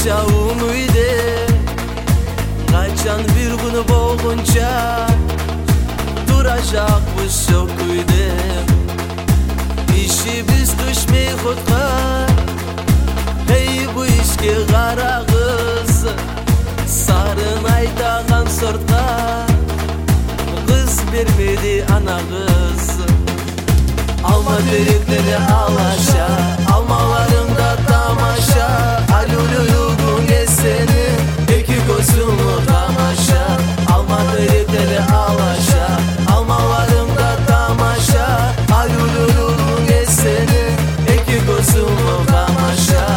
yaşauum uyde. Kaçan bir gün boğunca duracakmış çok uyde. İşimiz düşmey hutqa. Hey bu işke kara kız, sarın aytağan sortqa. Kız vermedi ana kız. Alma terekleri alaşa, almalarında tamaşa. Alülülüğün eseni, iki gözümü tamaşa. Alma terekleri alaşa, almalarında tamaşa. Alülülüğün eseni, iki gözümü tamaşa.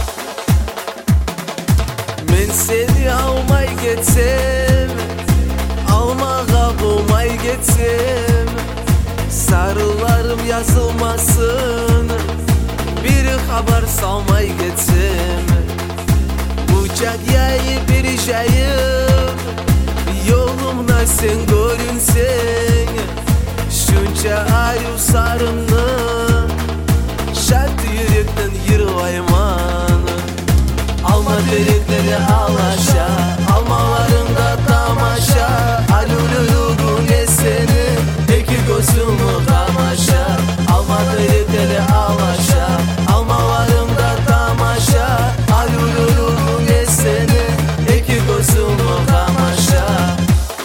Men seni almay getsem, almağa bulmay getsem, sarılarım yazılmasın, bir haber salmay getsem. Uçak yayı bir jayım, yolumda sen görünsen. Şunca ayu sarımlı, şart yürekten yırlayman. Alma terekleri alaşa, almalarında tamaşa. Alülülüğün eseni, iki gözümü tamaşa. Alma terekleri alaşa, almalarında tamaşa. Alülülüğün eseni, iki gözümü tamaşa.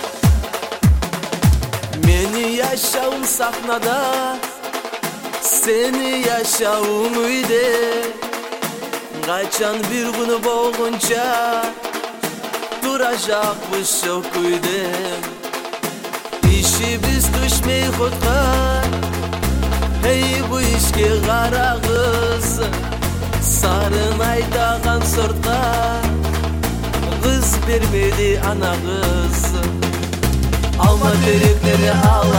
Meni yaşaum sahnada, seni yaşaum uyde. Kaçan bir gün boğunca duracakmış çok uyde. İşimiz düşmey hutqa. Hey bu işke kara kız, sarın aytağan sortqa. Kız vermedi ana kız. Alma terekleri al